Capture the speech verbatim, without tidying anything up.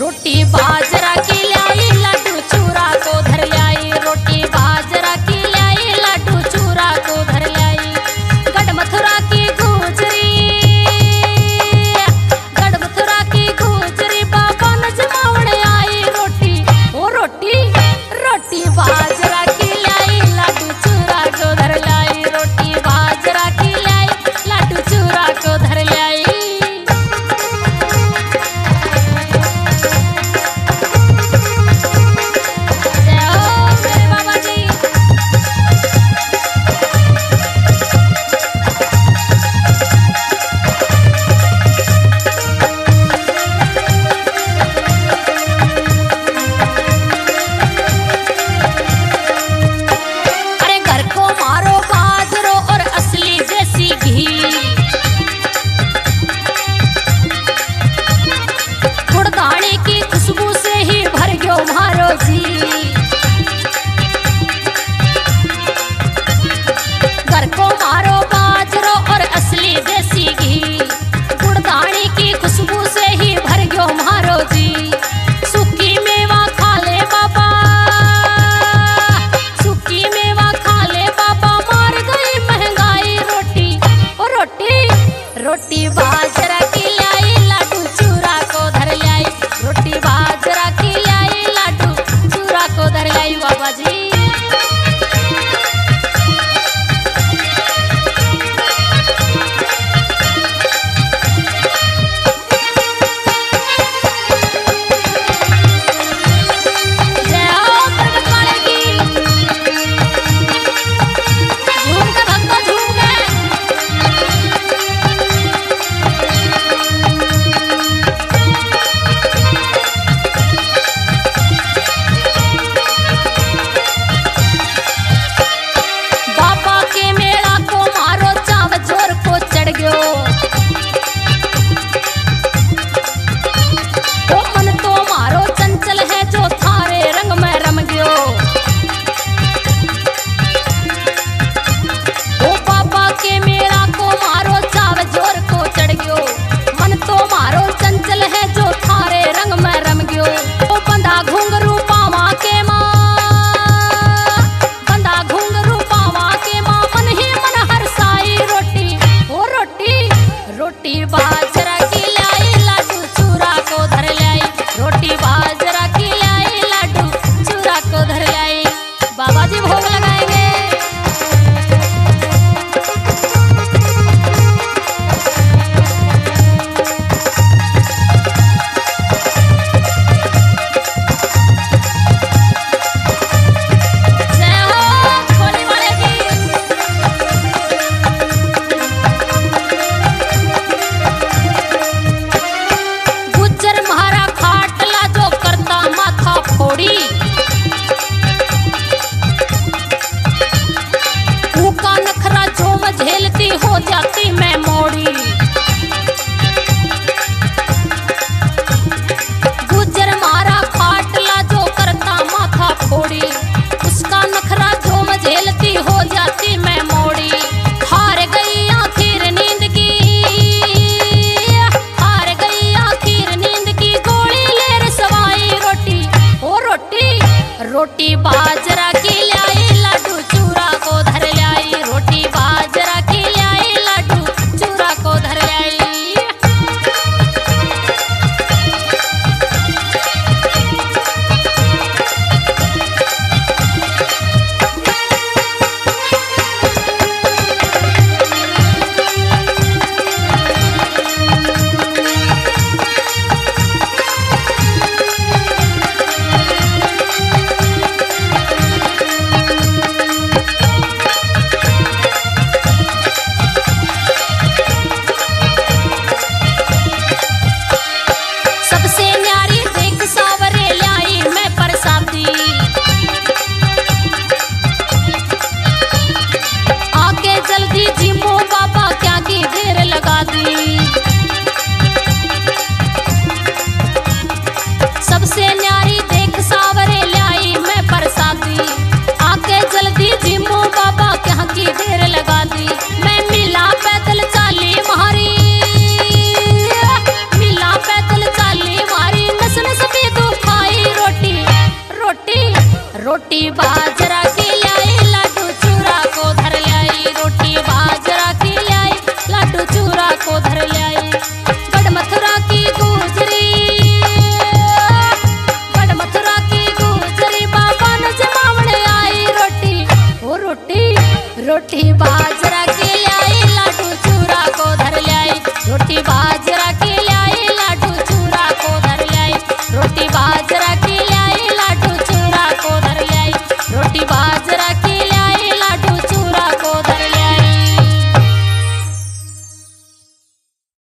रोटी बाजरा की लाई लड्डू चूरा को धर लाई, रोटी बाजरा की लाई लड्डू चूरा को धर लाई। गढ़ मथुरा की गुजरी, गढ़ मथुरा की गुजरी बाबा न जमावण आई रोटी, ओ रोटी रोटी बाजरा की लाई लड्डू चूरा को धर लाई, रोटी बाजरा की लाई लड्डू चूरा को धर लाई। रोटी बाजरा की लाई लड्डू चूरा को धर लाई, रोटी बाजरा की लाई लड्डू चूरा को धर लाई बाबा जी। रोटी बाज